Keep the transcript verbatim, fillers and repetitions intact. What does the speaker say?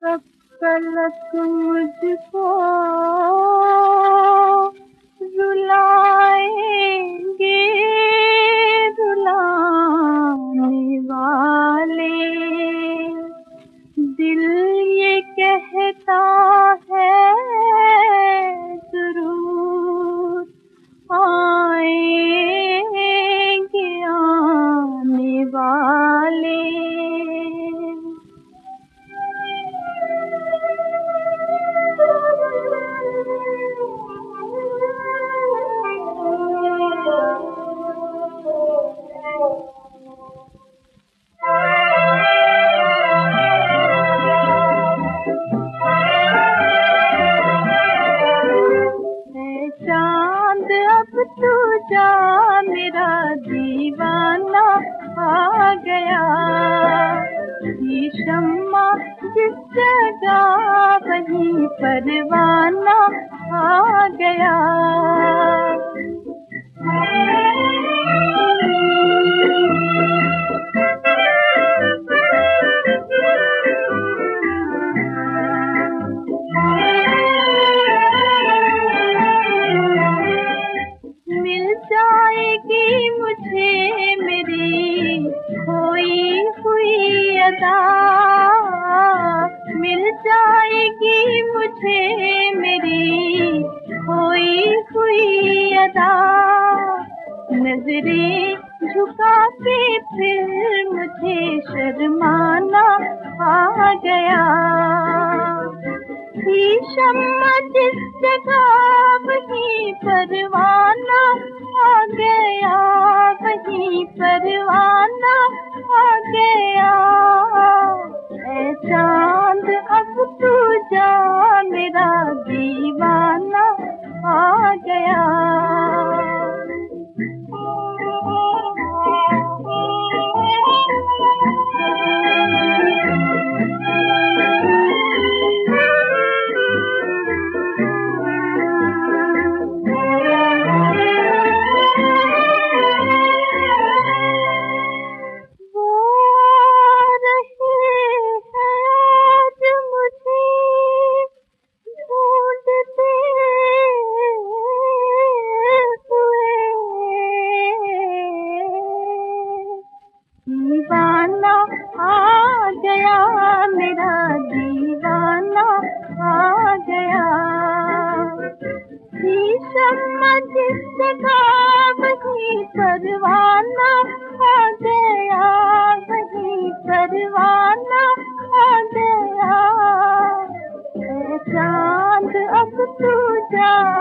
कब तलक मुझको रुलाएंगे रुलाने वाले। दिल ये कहता है जरूर आएंगे आने वाले। चांद अब तू जा मेरा दीवाना आ गया। ये शम्मा जिस जगह वहीं परवाना आ गया। जाएगी मुझे मेरी खोई हुई अदा। मिल जाएगी मुझे मेरी खोई हुई अदा। नजरें झुका के फिर मुझे शर्माना आ गया। शम्मा जिस जगह वहीं परवाना आ गया। वहीं परवाना आ गया। ऐ चांद अब तू जा मेरा दीवाना आ गया। दीवाना आ गया मेरा दीवाना आ गया। शम्मा जिस जगह वहीं परवाना आ गया। वहीं परवाना आ गया। ऐ चांद अब तू जा